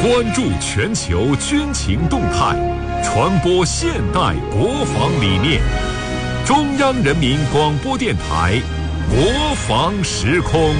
关注全球军情动态，传播现代国防理念。中央人民广播电台国防时空。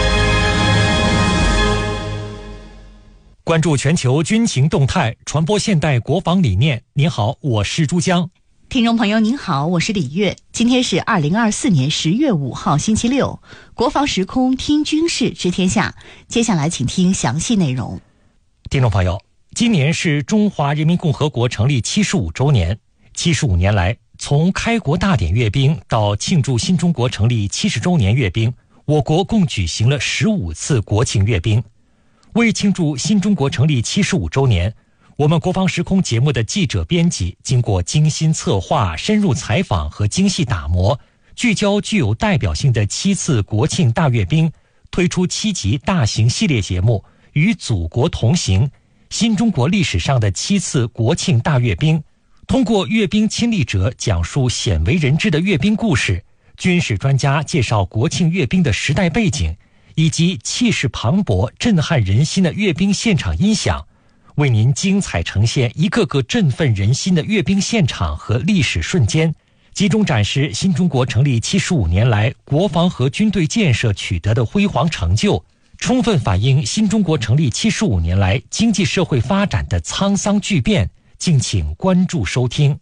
关注全球军情动态，传播现代国防理念。您好，我是朱江。 听众朋友您好，我是李月。今天是2024年10月5号星期六，国防时空听军事知天下。接下来请听详细内容。 听众朋友，今年是中华人民共和国成立75周年。75年来，从开国大典阅兵到庆祝新中国成立70周年阅兵，我国共举行了15次国庆阅兵。为庆祝新中国成立75周年，我们国防时空节目的记者编辑经过精心策划、深入采访和精细打磨，聚焦具有代表性的7次国庆大阅兵，推出7集大型系列节目《与祖国同行》，新中国历史上的7次国庆大阅兵，通过阅兵亲历者讲述鲜为人知的阅兵故事，军事专家介绍国庆阅兵的时代背景，以及气势磅礴、震撼人心的阅兵现场音响，为您精彩呈现一个个振奋人心的阅兵现场和历史瞬间，集中展示新中国成立75年来国防和军队建设取得的辉煌成就，充分反映新中国成立75年来经济社会发展的沧桑巨变。敬请关注收听。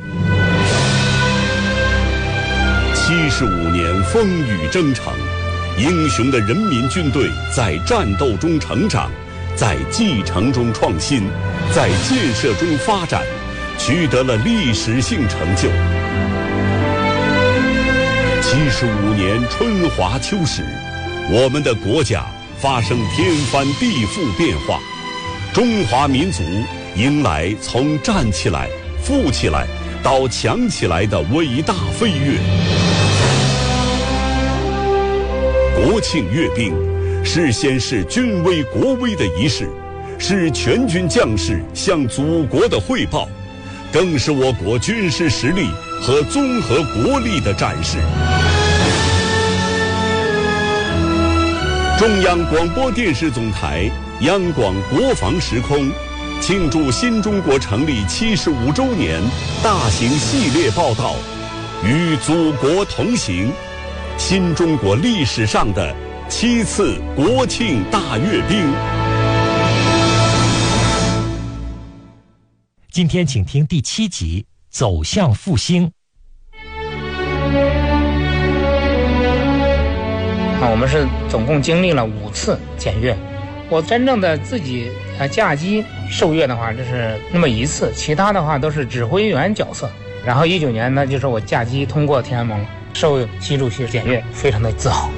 75年风雨征程，英雄的人民军队在战斗中成长，在继承中创新，在建设中发展，取得了历史性成就。75年春华秋实，我们的国家发生天翻地覆变化，中华民族迎来从站起来、富起来到强起来的伟大飞跃。国庆阅兵是显示军威国威的仪式，是全军将士向祖国的汇报，更是我国军事实力和综合国力的展示。中央广播电视总台央广国防时空庆祝新中国成立75周年大型系列报道《与祖国同行》，新中国历史上的7次国庆大阅兵。 今天请听第7集《走向复兴》。 我们是总共经历了5次检阅，我真正的自己驾机受阅的话，这是那么1次，其他的话都是指挥员角色。然后19年呢，就是我驾机通过天安门，受习主席检阅，非常的自豪。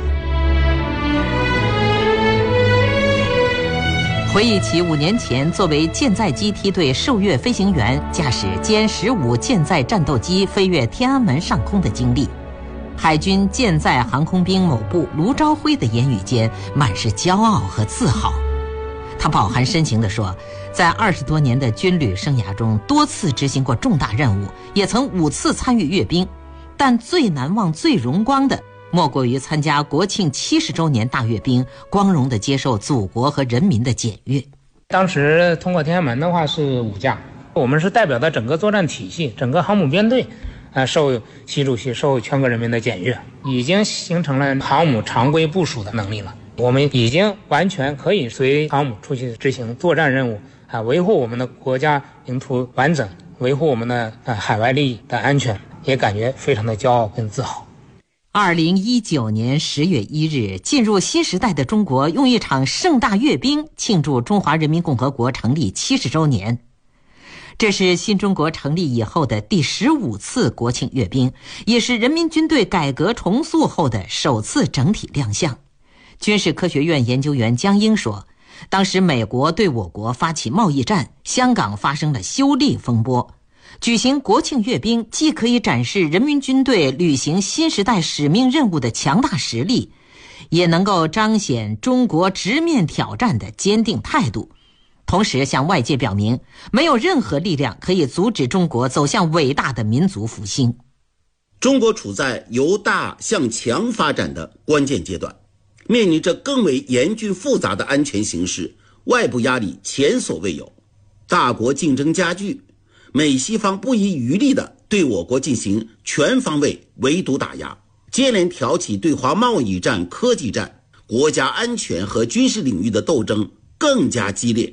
回忆起5年前作为舰载机梯队受阅飞行员，驾驶歼15舰载战斗机飞越天安门上空的经历，海军舰载航空兵某部卢朝辉的言语间满是骄傲和自豪。他饱含深情地说，在20多年的军旅生涯中，多次执行过重大任务，也曾5次参与阅兵，但最难忘、最荣光的，莫过于参加国庆70周年大阅兵，光荣地接受祖国和人民的检阅。 当时通过天安门的话是5架，我们是代表的整个作战体系、整个航母编队，受习主席、受全国人民的检阅，已经形成了航母常规部署的能力了。我们已经完全可以随航母出去执行作战任务，维护我们的国家领土完整，维护我们的海外利益的安全，也感觉非常的骄傲跟自豪。 2019年10月1日，进入新时代的中国用一场盛大阅兵庆祝中华人民共和国成立70周年。这是新中国成立以后的第15次国庆阅兵，也是人民军队改革重塑后的首次整体亮相。军事科学院研究员江英说，当时美国对我国发起贸易战，香港发生了修例风波。举行国庆阅兵，既可以展示人民军队履行新时代使命任务的强大实力，也能够彰显中国直面挑战的坚定态度，同时向外界表明，没有任何力量可以阻止中国走向伟大的民族复兴。 中国处在由大向强发展的关键阶段，面临着更为严峻复杂的安全形势， 外部压力前所未有，大国竞争加剧，美西方不遗余力地对我国进行全方位围堵打压，接连挑起对华贸易战、科技战、国家安全和军事领域的斗争更加激烈。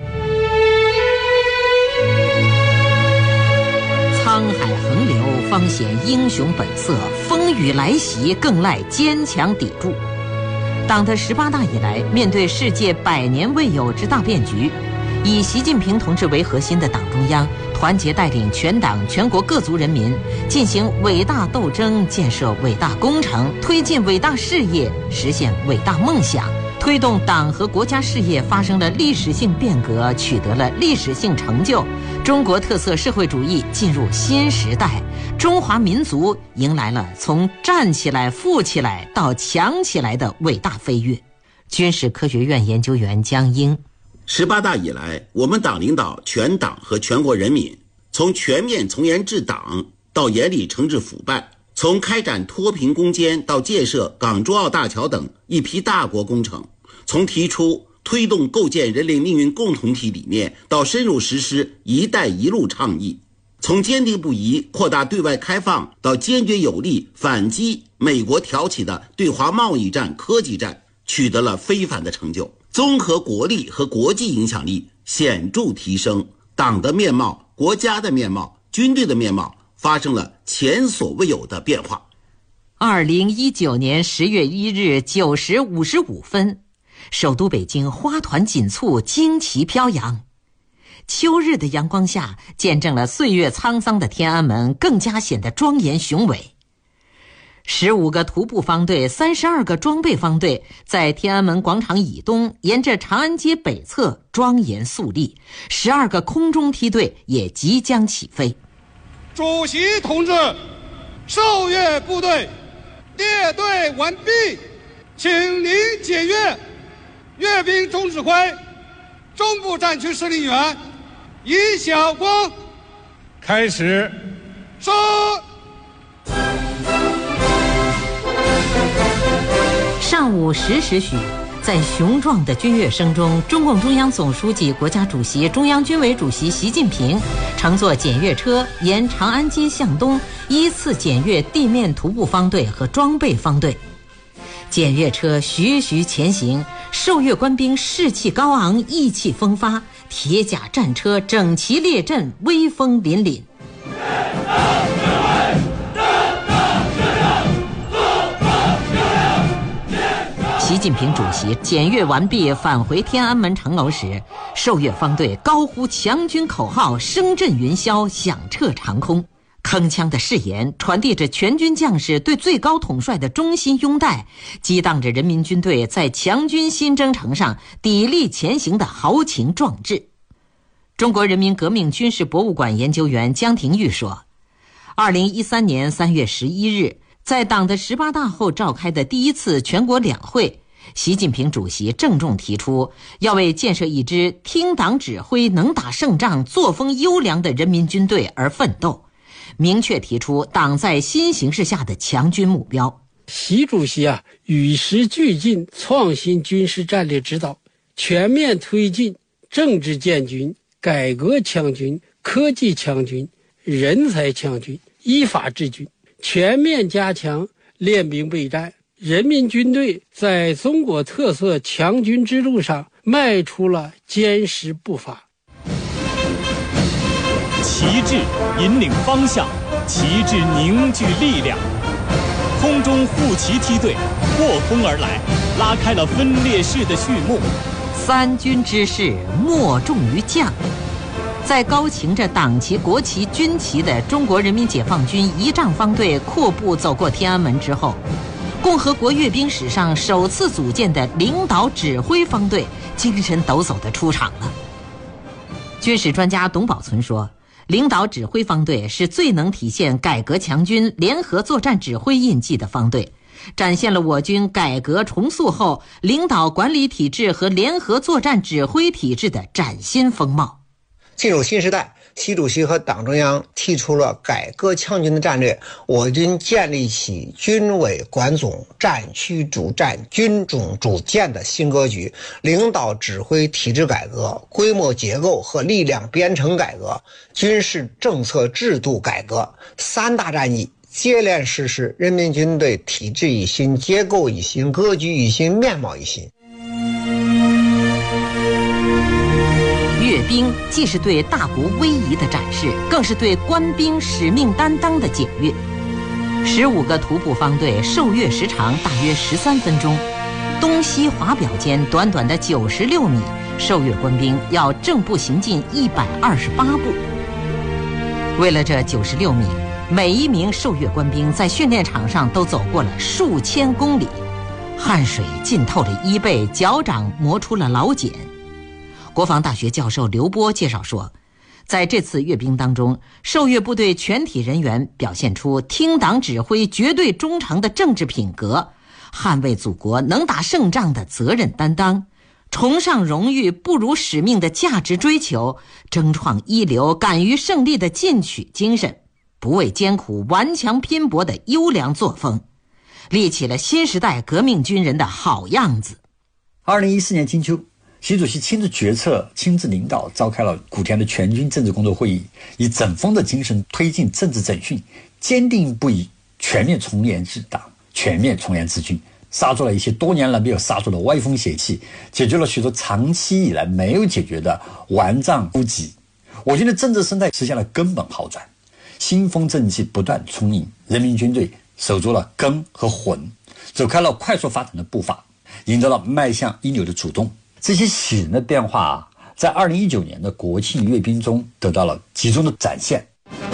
沧海横流方显英雄本色，风雨来袭更赖坚强砥柱。党的18大以来，面对世界100年未有之大变局，以习近平同志为核心的党中央团结带领全党全国各族人民进行伟大斗争，建设伟大工程，推进伟大事业，实现伟大梦想，推动党和国家事业发生了历史性变革，取得了历史性成就。中国特色社会主义进入新时代，中华民族迎来了从站起来、富起来到强起来的伟大飞跃。军事科学院研究员江英 ，18大以来，我们党领导全党和全国人民，从全面从严治党到严厉惩治腐败，从开展脱贫攻坚到建设港珠澳大桥等一批大国工程，从提出推动构建人类命运共同体理念到深入实施“一带一路”倡议，从坚定不移扩大对外开放到坚决有力反击美国挑起的对华贸易战、科技战，取得了非凡的成就。综合国力和国际影响力显著提升，党的面貌、国家的面貌、军队的面貌发生了前所未有的变化。 2019年10月1日9时55分，首都北京花团锦簇，旌旗飘扬。秋日的阳光下，见证了岁月沧桑的天安门更加显得庄严雄伟。15个徒步方队、32个装备方队在天安门广场以东，沿着长安街北侧庄严肃立。12个空中梯队也即将起飞。 主席同志，受阅部队列队完毕，请您检阅。阅兵总指挥、中部战区司令员尹晓光开始。收。 上午10时许，在雄壮的军乐声中，中共中央总书记、国家主席、中央军委主席习近平乘坐检阅车沿长安街向东，依次检阅地面徒步方队和装备方队。检阅车徐徐前行，受阅官兵士气高昂，意气风发，铁甲战车整齐列阵，威风凛凛。习近平主席检阅完毕返回天安门城楼时，受阅方队高呼强军口号，声震云霄，响彻长空。铿锵的誓言传递着全军将士对最高统帅的衷心拥戴，激荡着人民军队在强军新征程上砥砺前行的豪情壮志。中国人民革命军事博物馆研究员江廷玉说，2013年3月11日，在党的18大后召开的第一次全国两会，习近平主席郑重提出，要为建设一支听党指挥、能打胜仗、作风优良的人民军队而奋斗，明确提出党在新形势下的强军目标。 习主席与时俱进，创新军事战略指导，全面推进政治建军、改革强军、科技强军、人才强军、依法治军，全面加强练兵备战。人民军队在中国特色强军之路上迈出了坚实步伐。 旗帜引领方向，旗帜凝聚力量。空中护旗梯队破空而来，拉开了分列式的序幕。 三军之事莫重于将。在高擎着党旗、国旗、军旗的中国人民解放军仪仗方队阔步走过天安门之后，共和国阅兵史上首次组建的领导指挥方队精神抖擞地出场了。军事专家董宝存说，领导指挥方队是最能体现改革强军联合作战指挥印记的方队，展现了我军改革重塑后领导管理体制和联合作战指挥体制的崭新风貌。 进入新时代， 习主席和党中央提出了改革强军的战略，我军建立起军委管总、战区主战、军种主建的新格局，领导指挥体制改革、规模结构和力量编程改革、军事政策制度改革三大战役接连实施，人民军队体制一新、结构一新、格局一新、面貌一新。 阅兵既是对大国威仪的展示，更是对官兵使命担当的检阅。15个徒步方队受阅时长大约13分钟，东西华表间短短的96米，受阅官兵要正步行进128步。为了这96米，每一名受阅官兵在训练场上都走过了数千公里，汗水浸透了衣背，脚掌磨出了老茧。国防大学教授刘波介绍说，在这次阅兵当中，受阅部队全体人员表现出听党指挥、绝对忠诚的政治品格，捍卫祖国、能打胜仗的责任担当，崇尚荣誉不辱使命的价值追求，争创一流、敢于胜利的进取精神，不畏艰苦、顽强拼搏的优良作风，立起了新时代革命军人的好样子。 2014年金秋，习主席亲自决策、亲自领导召开了古田的全军政治工作会议，以整风的精神推进政治整训，坚定不移全面从严治党、全面从严治军，杀出了一些多年来没有杀出的歪风邪气，解决了许多长期以来没有解决的顽瘴痼疾。我军的政治生态实现了根本好转，新风正气不断充盈，人民军队守住了根和魂，走开了快速发展的步伐，赢得了迈向一流的主动。这些喜人的变化在2019年的国庆阅兵中得到了集中的展现。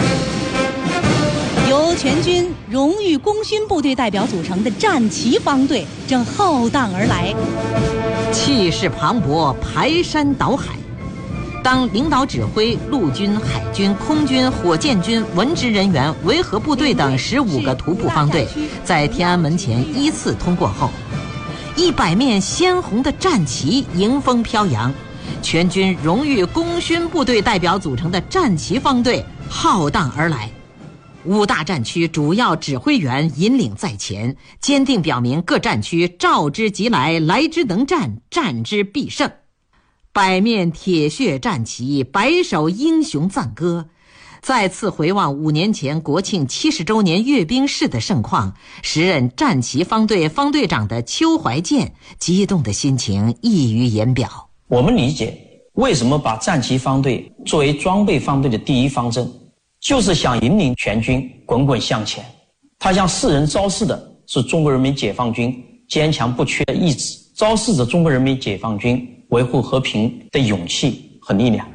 由全军荣誉功勋部队代表组成的战旗方队正浩荡而来， 气势磅礴，排山倒海。当领导指挥陆军、海军、空军、火箭军、文职人员、维和部队等15个徒步方队在天安门前依次通过后，100面鲜红的战旗迎风飘扬，全军荣誉功勋部队代表组成的战旗方队浩荡而来。5大战区主要指挥员引领在前，坚定表明各战区召之即来，来之能战，战之必胜。100面铁血战旗，100首英雄赞歌，再次回望5年前国庆70周年阅兵式的盛况，时任战旗方队方队长的邱怀建激动的心情溢于言表。 我们理解为什么把战旗方队作为装备方队的第一方阵，就是想引领全军滚滚向前。他向世人昭示的是中国人民解放军坚强不屈的意志，昭示着中国人民解放军维护和平的勇气和力量。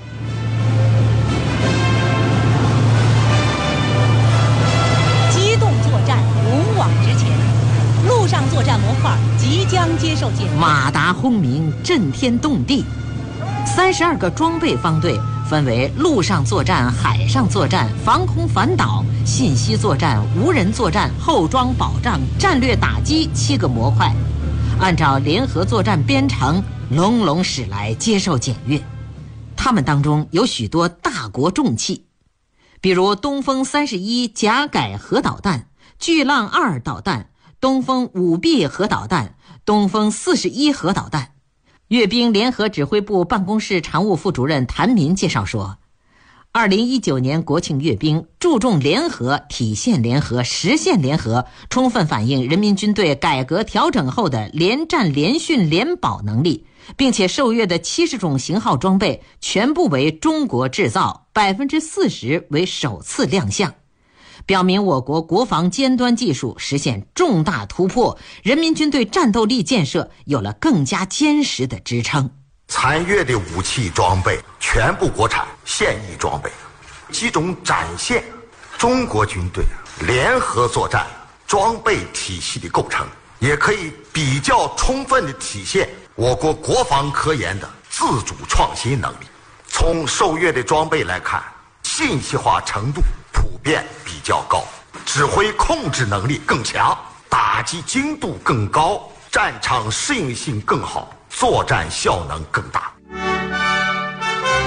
机动作战勇往直前，陆上作战模块即将接受检阅。 马达轰鸣，震天动地。32个装备方队分为陆上作战、海上作战、防空反导、信息作战、无人作战、后装保障、战略打击7个模块，按照联合作战编程隆隆驶来接受检阅。他们当中有许多大国重器，比如东风31甲改核导弹、巨浪2导弹、东风5B 核导弹、东风41核导弹。阅兵联合指挥部办公室常务副主任谭民介绍说，2019年国庆阅兵注重联合、体现联合、实现联合，充分反映人民军队改革调整后的联战、联训、联保能力，并且受阅的70种型号装备全部为中国制造，40%为首次亮相，表明我国国防尖端技术实现重大突破，人民军队战斗力建设有了更加坚实的支撑。 参阅的武器装备全部国产现役装备，集中展现中国军队联合作战装备体系的构成，也可以比较充分地体现我国国防科研的自主创新能力。从受阅的装备来看，信息化程度普遍比较高，指挥控制能力更强，打击精度更高，战场适应性更好，作战效能更大。 经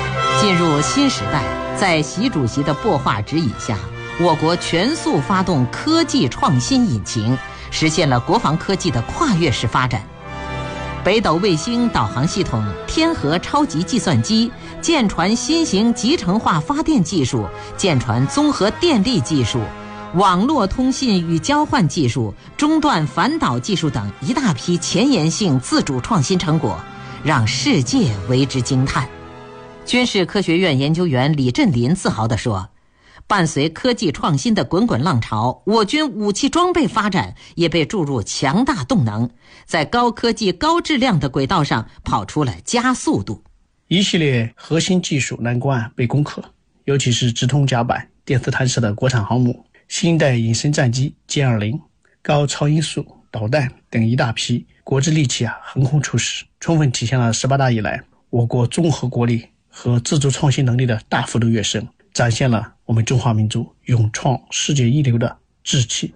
进入新时代，在习主席的擘画指引下，我国全速发动科技创新引擎，实现了国防科技的跨越式发展。北斗卫星导航系统、天河超级计算机、舰船新型集成化发电技术、舰船综合电力技术、网络通信与交换技术、中断反导技术等一大批前沿性自主创新成果，让世界为之惊叹。军事科学院研究员李振林自豪地说，伴随科技创新的滚滚浪潮，我军武器装备发展也被注入强大动能，在高科技高质量的轨道上跑出了加速度。 一系列核心技术难关被攻克，尤其是直通甲板、电磁弹射的国产航母、新一代隐身战机歼20、高超音速导弹等一大批国之利器横空出世，充分体现了18大以来我国综合国力和自主创新能力的大幅度跃升，展现了我们中华民族勇创世界一流的志气。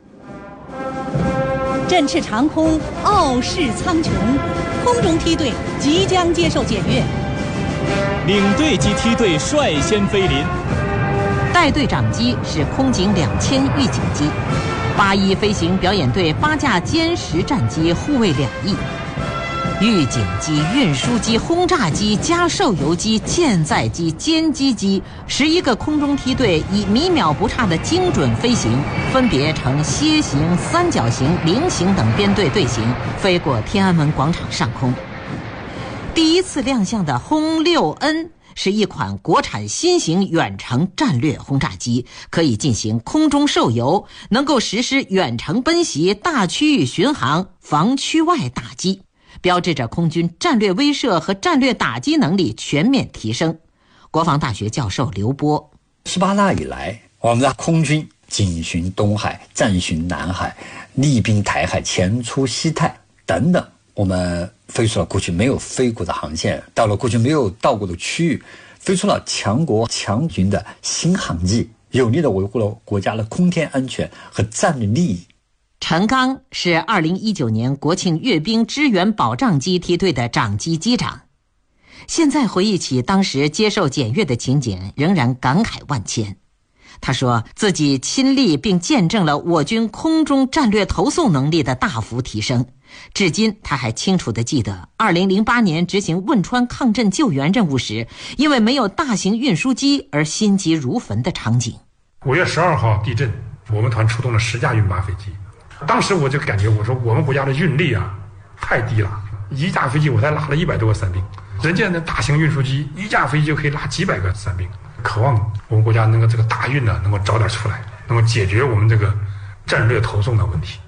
振翅长空，傲视苍穹，空中梯队即将接受检阅。 领队及梯队率先飞临。 带队长机是空警2000预警机，81飞行表演队8架歼10战机护卫2翼。预警机、运输机、轰炸机、加受油机、舰载机、歼击机，11个空中梯队以米秒不差的精准飞行，分别呈楔形、三角形、菱形等编队队形，飞过天安门广场上空。第一次亮相的轰6N是一款国产新型远程战略轰炸机，可以进行空中受油，能够实施远程奔袭、大区域巡航、防区外打击，标志着空军战略威慑和战略打击能力全面提升。国防大学教授刘波 ，18大以来，我们的空军警巡东海、战巡南海、厉兵台海、前出西太等等，我们飞出了过去没有飞过的航线，到了过去没有到过的区域，飞出了强国强军的新航迹，有力地维护了国家的空天安全和战略利益。 陈刚是2019年国庆阅兵支援保障机梯队的长机机长，现在回忆起当时接受检阅的情景，仍然感慨万千。他说自己亲历并见证了我军空中战略投送能力的大幅提升，至今他还清楚地记得2008年执行汶川抗震救援任务时，因为没有大型运输机而心急如焚的场景。 5月12号地震，我们团出动了10架运8飞机，当时我就感觉，我说我们国家的运力太低了，一架飞机我才拉了100多个伞兵，人家那大型运输机一架飞机就可以拉几百个伞兵。渴望我们国家能够这个大运能够早点出来，能够解决我们这个战略投送的问题。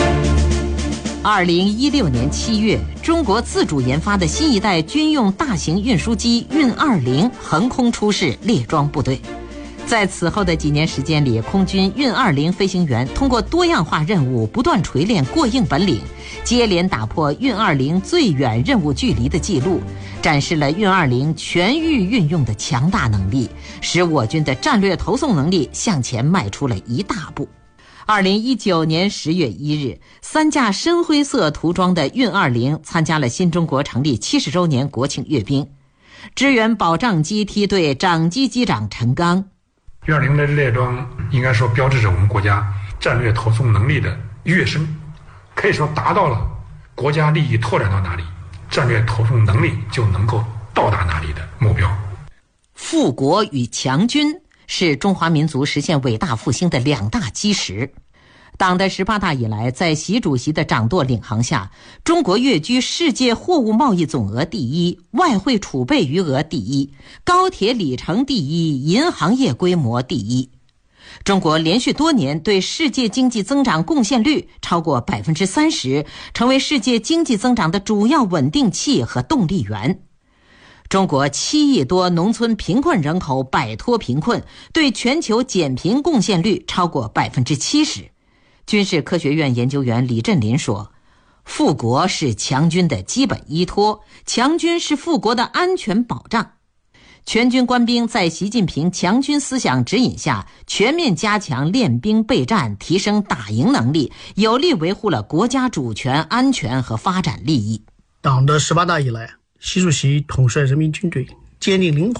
2016年7月，中国自主研发的新一代军用大型运输机运20横空出世，列装部队。在此后的几年时间里，空军运20飞行员通过多样化任务不断锤炼过硬本领，接连打破运20最远任务距离的记录，展示了运20全域运用的强大能力，使我军的战略投送能力向前迈出了一大步。2019年10月1日，3架深灰色涂装的运20参加了新中国成立70周年国庆阅兵。支援保障机梯队长机机长陈刚， 运20的列装应该说标志着我们国家战略投送能力的跃升，可以说达到了国家利益拓展到哪里，战略投送能力就能够到达哪里的目标。 富国与强军是中华民族实现伟大复兴的2大基石。党的18大以来，在习主席的掌舵领航下，中国跃居世界货物贸易总额第1、外汇储备余额第1、高铁里程第1、银行业规模第1。中国连续多年对世界经济增长贡献率超过30%，成为世界经济增长的主要稳定器和动力源。中国7亿多农村贫困人口摆脱贫困，对全球减贫贡献率超过70%。军事科学院研究员李振林说，富国是强军的基本依托，强军是富国的安全保障。全军官兵在习近平强军思想指引下，全面加强练兵备战，提升打赢能力，有力维护了国家主权、安全和发展利益。 党的18大以来，习主席统帅人民军队坚定灵活地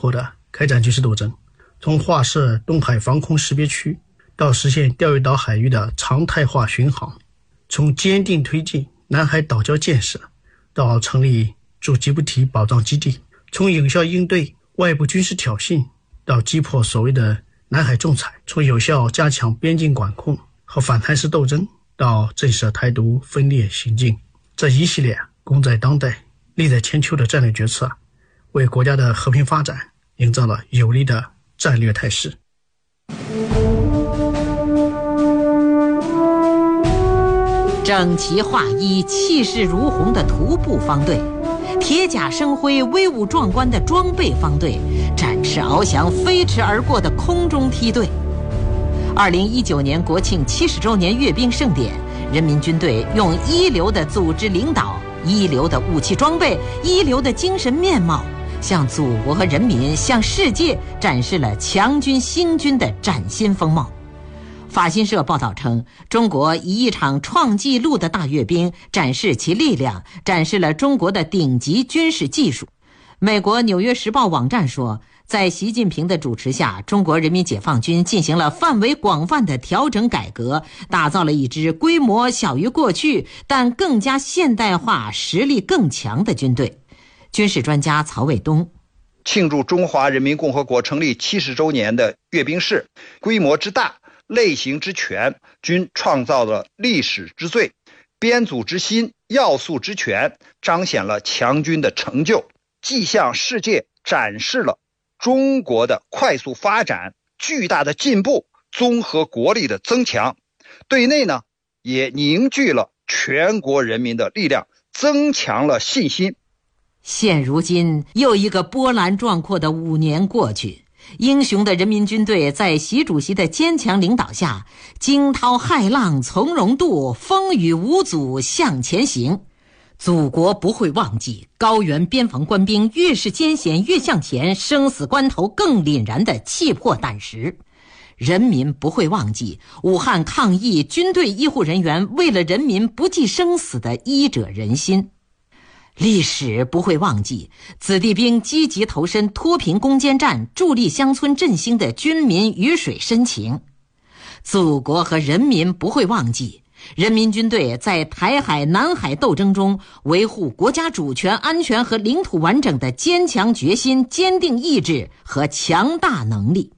开展军事斗争，从划设东海防空识别区到实现钓鱼岛海域的常态化巡航，从坚定推进南海岛礁建设到成立驻吉布提保障基地，从有效应对外部军事挑衅到击破所谓的南海仲裁，从有效加强边境管控和反贪食斗争到震慑台独分裂行径，这一系列功在当代利在千秋的战略决策，为国家的和平发展营造了有利的战略态势。 整齐划一、气势如虹的徒步方队，铁甲生辉、威武壮观的装备方队，展翅翱翔、飞驰而过的空中梯队。2019年国庆70周年阅兵盛典，人民军队用一流的组织领导、一流的武器装备、一流的精神面貌，向祖国和人民、向世界展示了强军新军的崭新风貌。法新社报道称，中国以一场创纪录的大阅兵展示其力量，展示了中国的顶级军事技术。美国《纽约时报》网站说，在习近平的主持下，中国人民解放军进行了范围广泛的调整改革，打造了一支规模小于过去但更加现代化、实力更强的军队。军事专家曹卫东： 庆祝中华人民共和国成立70周年的阅兵式，规模之大、类型之全，均创造了历史之最，编组之新、要素之全，彰显了强军的成就，既向世界展示了中国的快速发展、巨大的进步、综合国力的增强，对内呢也凝聚了全国人民的力量，增强了信心。 现如今又一个波澜壮阔的5年过去，英雄的人民军队在习主席的坚强领导下，惊涛骇浪从容渡，风雨无阻向前行。祖国不会忘记高原边防官兵越是艰险越向前，生死关头更凛然的气魄胆识。人民不会忘记武汉抗疫军队医护人员为了人民不计生死的医者仁心。历史不会忘记子弟兵积极投身脱贫攻坚战、助力乡村振兴的军民鱼水深情。祖国和人民不会忘记人民军队在台海、南海斗争中维护国家主权、安全和领土完整的坚强决心、坚定意志和强大能力。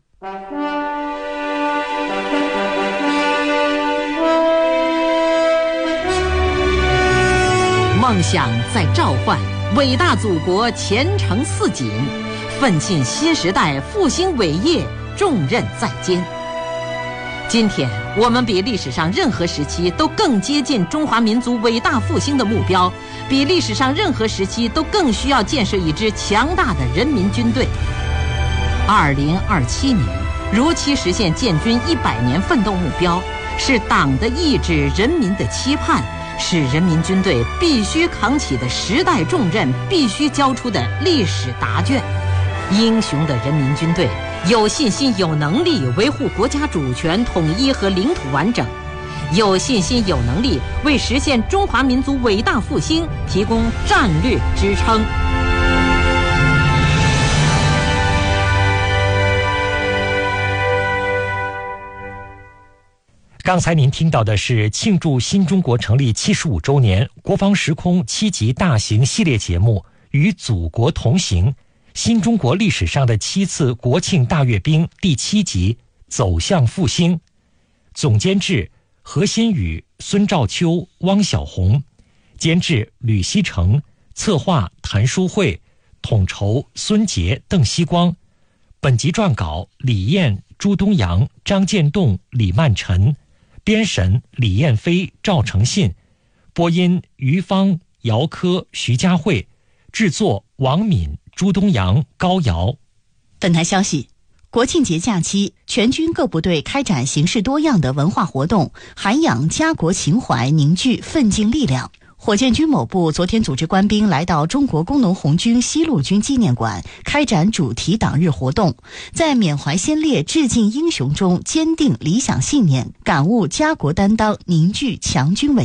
梦想在召唤，伟大祖国前程似锦，奋进新时代复兴伟业重任在肩。今天我们比历史上任何时期都更接近中华民族伟大复兴的目标，比历史上任何时期都更需要建设一支强大的人民军队。2027年如期实现建军100年奋斗目标，是党的意志、人民的期盼，是人民军队必须扛起的时代重任，必须交出的历史答卷。英雄的人民军队有信心、有能力维护国家主权、统一和领土完整，有信心、有能力为实现中华民族伟大复兴提供战略支撑。 刚才您听到的是庆祝新中国成立75周年国防时空7集大型系列节目《与祖国同行》新中国历史上的7次国庆大阅兵第7集走向复兴。总监制何新宇、孙兆秋、汪小红，监制吕锡成，策划谭书慧，统筹孙杰、邓锡光。本集撰稿李艳、朱东阳、张建栋、李曼晨，编审李艳飞、赵成信，播音于芳、姚科、徐佳慧，制作王敏、朱东阳、高瑶。 本台消息，国庆节假期，全军各部队开展形式多样的文化活动，涵养家国情怀，凝聚奋进力量。火箭军某部昨天组织官兵来到中国工农红军西路军纪念馆，开展主题党日活动，在缅怀先烈、致敬英雄中坚定理想信念，感悟家国担当，凝聚强军伟力。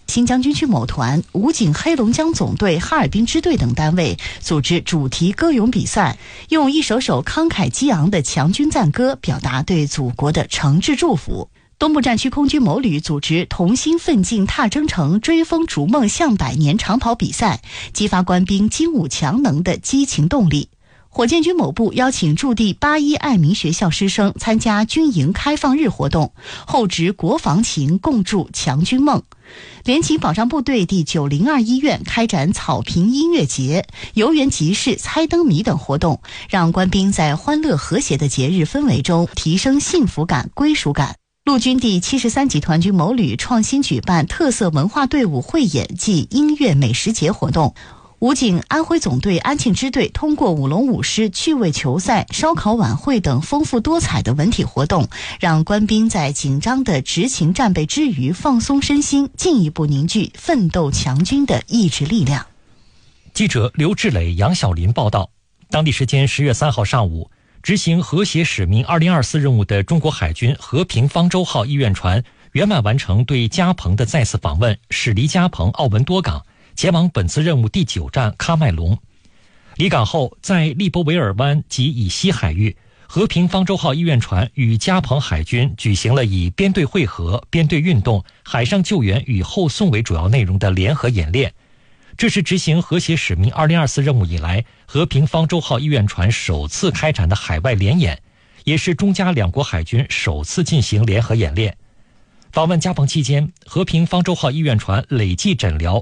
新疆军区某团、武警黑龙江总队、哈尔滨支队等单位组织主题歌咏比赛，用一首首慷慨激昂的强军赞歌表达对祖国的诚挚祝福。东部战区空军某旅组织同心奋进踏征程、追风逐梦向百年长跑比赛，激发官兵精武强能的激情动力。火箭军某部邀请驻地81爱民学校师生参加军营开放日活动，厚植国防情，共筑强军梦。联勤保障部队第902医院开展草坪音乐节、游园集市、猜灯谜等活动，让官兵在欢乐和谐的节日氛围中提升幸福感、归属感。陆军第73集团军某旅创新举办特色文化队伍汇演暨音乐美食节活动。武警安徽总队安庆支队通过舞龙舞狮、趣味球赛、烧烤晚会等丰富多彩的文体活动，让官兵在紧张的执勤战备之余放松身心，进一步凝聚奋斗强军的意志力量。 记者刘志磊、杨晓林报道，当地时间10月3号上午，执行和谐使命2024任务的中国海军和平方舟号医院船圆满完成对加蓬的再次访问，驶离加蓬奥文多港，前往本次任务第9站喀麦隆。离港后，在利波维尔湾及以西海域，和平方舟号医院船与加蓬海军举行了以编队会合、编队运动、海上救援与后送为主要内容的联合演练。这是执行和谐使命2024任务以来，和平方舟号医院船首次开展的海外联演，也是中加两国海军首次进行联合演练。访问加蓬期间，和平方舟号医院船累计诊疗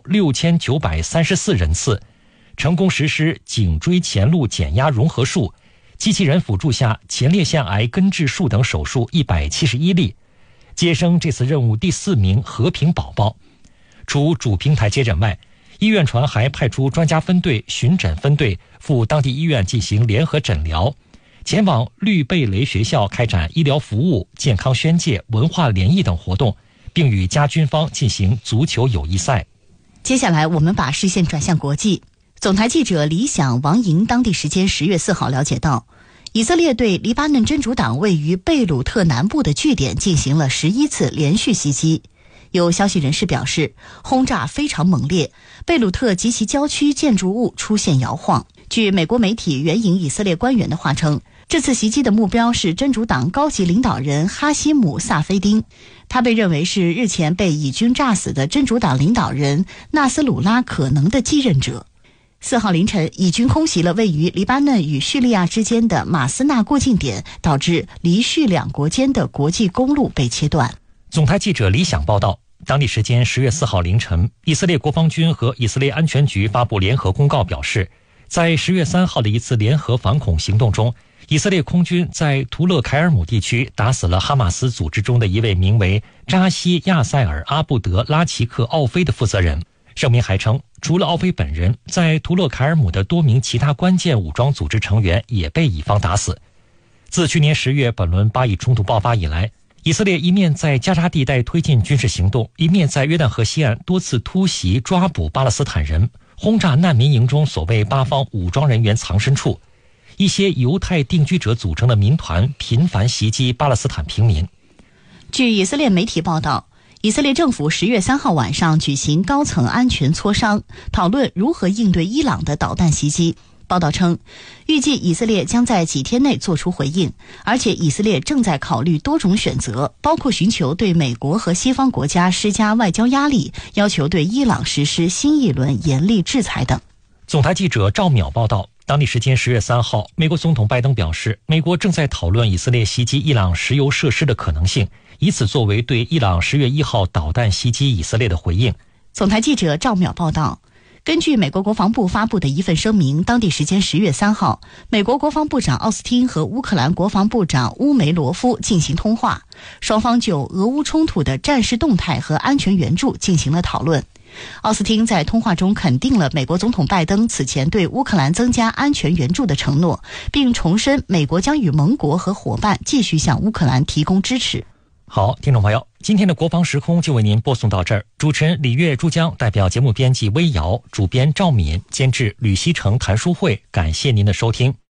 6934人次，成功实施颈椎前路减压融合术、机器人辅助下前列腺癌根治术等手术171例，接生这次任务第4名和平宝宝。除主平台接诊外，医院船还派出专家分队、巡诊分队赴当地医院进行联合诊疗，前往绿贝雷学校开展医疗服务、健康宣介、文化联谊等活动，并与加军方进行足球友谊赛。 接下来我们把视线转向国际。总台记者李想、王莹当地时间10月4号了解到，以色列对黎巴嫩真主党位于贝鲁特南部的据点进行了11次连续袭击。有消息人士表示，轰炸非常猛烈，贝鲁特及其郊区建筑物出现摇晃。据美国媒体援引以色列官员的话称，这次袭击的目标是真主党高级领导人哈希姆·萨菲丁，他被认为是日前被以军炸死的真主党领导人纳斯鲁拉可能的继任者。4号凌晨，以军空袭了位于黎巴嫩与叙利亚之间的马斯纳过境点，导致黎叙两国间的国际公路被切断。 总台记者李想报道，当地时间10月4号凌晨，以色列国防军和以色列安全局发布联合公告表示，在10月3号的一次联合反恐行动中，以色列空军在图勒凯尔姆地区打死了哈马斯组织中的一位名为扎西亚塞尔阿布德拉奇克奥菲的负责人。声明还称，除了奥菲本人，在图勒凯尔姆的多名其他关键武装组织成员也被以方打死。自去年10月本轮巴以冲突爆发以来，以色列一面在加沙地带推进军事行动，一面在约旦河西岸多次突袭抓捕巴勒斯坦人，轰炸难民营中所谓巴方武装人员藏身处。一些犹太定居者组成的民团频繁袭击巴勒斯坦平民。 据以色列媒体报道，以色列政府10月3号晚上举行高层安全磋商，讨论如何应对伊朗的导弹袭击。报道称，预计以色列将在几天内做出回应，而且以色列正在考虑多种选择，包括寻求对美国和西方国家施加外交压力，要求对伊朗实施新一轮严厉制裁等。 总台记者赵淼报道，当地时间10月3号，美国总统拜登表示，美国正在讨论以色列袭击伊朗石油设施的可能性，以此作为对伊朗10月1号导弹袭击以色列的回应。 总台记者赵淼报道，根据美国国防部发布的一份声明，当地时间10月3号，美国国防部长奥斯汀和乌克兰国防部长乌梅罗夫进行通话，双方就俄乌冲突的战事动态和安全援助进行了讨论。奥斯汀在通话中肯定了美国总统拜登此前对乌克兰增加安全援助的承诺，并重申美国将与盟国和伙伴继续向乌克兰提供支持。 好，听众朋友，今天的国防时空就为您播送到这儿。主持人李月、珠江代表节目编辑微瑶，主编赵敏，监制吕希成、谭书慧，感谢您的收听。